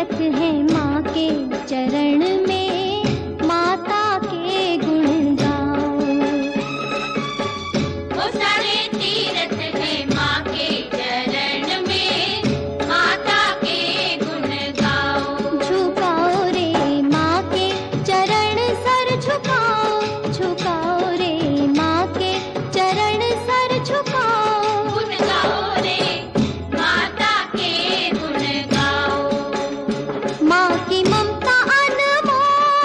तीर्थ है माँ के चरण में, माता के गुण गाओ। वो सारे तीर्थ है माँ के चरण में, माता के गुण गाओ। झुकाओ रे माँ के चरण सर झुकाओ, झुकाओ रे माँ के चरण सर झुकाओ। गुण गाओ रे माता के गुण गाओ। माँ की ममता अनमोल,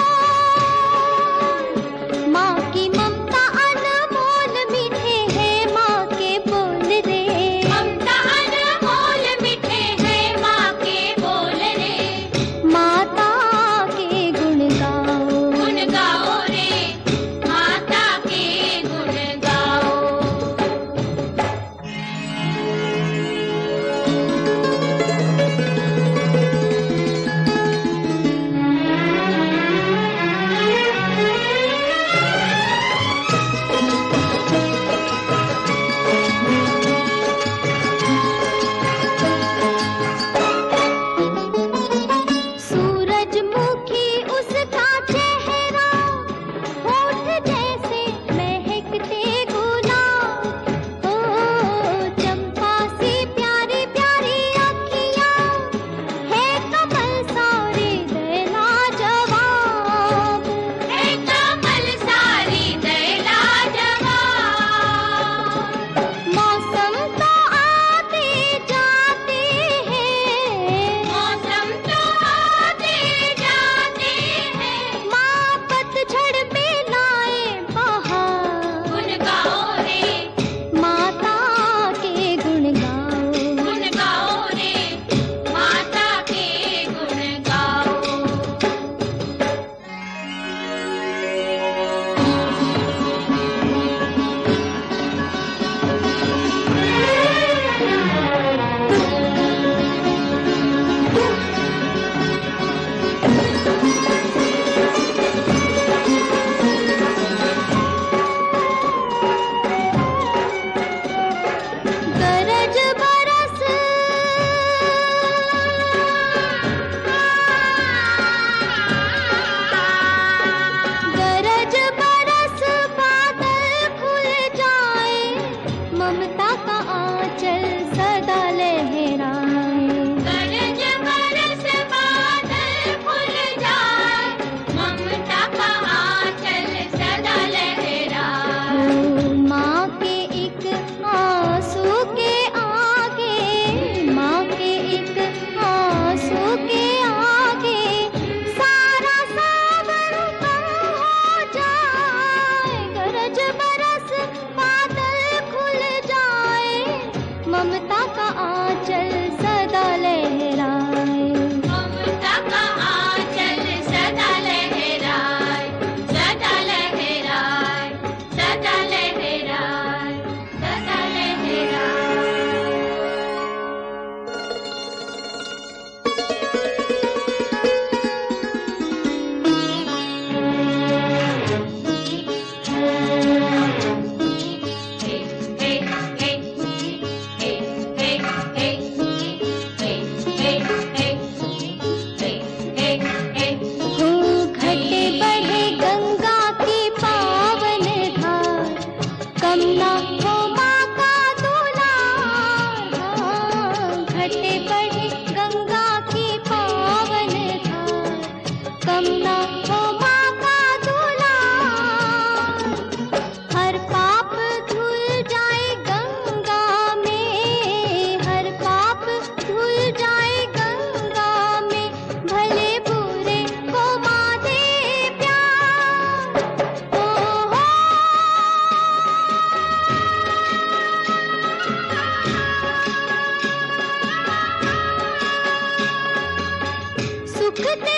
माँ की ममता अनमोल, मीठे हैं माँ के बोल रे। ममता अनमोल मीठे हैं माँ के बोल रे। माता के गुण गाओ। गुण गाओ रे माता के गुण गाओ। सूरजमुखी उसका चेहरा, होठ जैसे महकते गुलाब। ओ चंपा सी प्यारी प्यारी अखियाँ, है कमल सारे दैला जवाब। है कमल सारी दैला जवाब। मौसम तो आते जाते हैं, मौसम तो आते जाते हैं। माँ पतझड़ में लाए बहार। गुण गाओ रे माता के गुण गाओ। गुण गाओ रे माता के गुण गाओ। गरज बरस, गरज बरस, बादल खुल जाए, ममता का आंचल सदा लहराए। गरज बरस बादल खुल जाए, ममता का आंचल सदा लहराए। ओ माँ के एक आंसू के आगे, माँ के एक आंसू के आगे, सारा सावन कम हो जाए। गरज बरस बादल खुल जाए, ममता का आंचल सदा लहराए। ममता का आंचल सदा लहराए, सदा लहराए, सदा लहराए, सदा लहराए। हो घटे बढ़े गंगा की पावन धार, कम ना हो माँ का दुलार। हाँ, घटे बढ़े गंगा की पावन धार, कम ना हो माँ का दुलार। हर पाप धुल जाए गंगा में, हर पाप धुल जाए गंगा में, भले बुरे को माँ दे प्यार। ओ हो सुख दे